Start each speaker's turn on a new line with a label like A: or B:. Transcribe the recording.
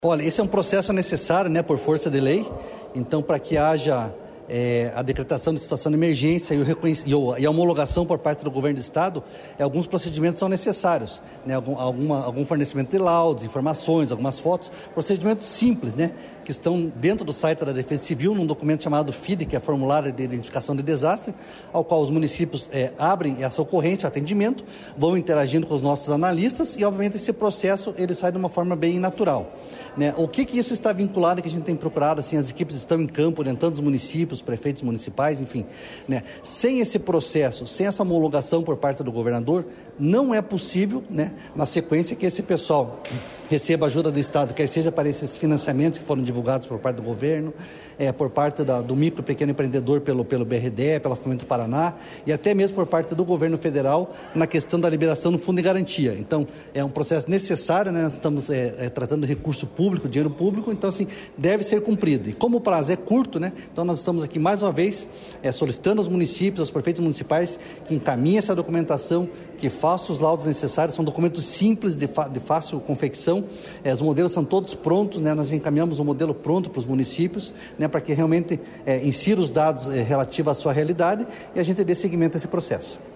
A: Olha, esse é um processo necessário, né, por força de lei. Então, para que haja a decretação de situação de emergência e a homologação por parte do governo do Estado, alguns procedimentos são necessários, né? Algum fornecimento de laudos, informações, algumas fotos, procedimentos simples, né? Que estão dentro do site da Defesa Civil, num documento chamado FIDE, que é Formulário de Identificação de Desastre, ao qual os municípios abrem essa ocorrência, atendimento, vão interagindo com os nossos analistas e, obviamente, esse processo ele sai de uma forma bem natural, né? O que isso está vinculado, que a gente tem procurado, assim, as equipes estão em campo, orientando os municípios, os prefeitos municipais, enfim, né? Sem esse processo, sem essa homologação por parte do governador, não é possível, né, na sequência, que esse pessoal receba ajuda do Estado, quer seja para esses financiamentos que foram divulgados por parte do governo, por parte do micro e pequeno empreendedor pelo BRDE, pela Fomento Paraná, e até mesmo por parte do governo federal na questão da liberação do fundo de garantia. Então, é um processo necessário, né? Nós estamos tratando de recurso público, dinheiro público, então, assim, deve ser cumprido. E como o prazo é curto, né? Então, nós estamos aqui mais uma vez solicitando aos municípios, aos prefeitos municipais, que encaminhem essa documentação, que façam os laudos necessários. São documentos simples, de fácil confecção. Os modelos são todos prontos, né? Nós encaminhamos o modelo pronto para os municípios, né? Para que realmente insira os dados relativos à sua realidade e a gente dê seguimento a esse processo.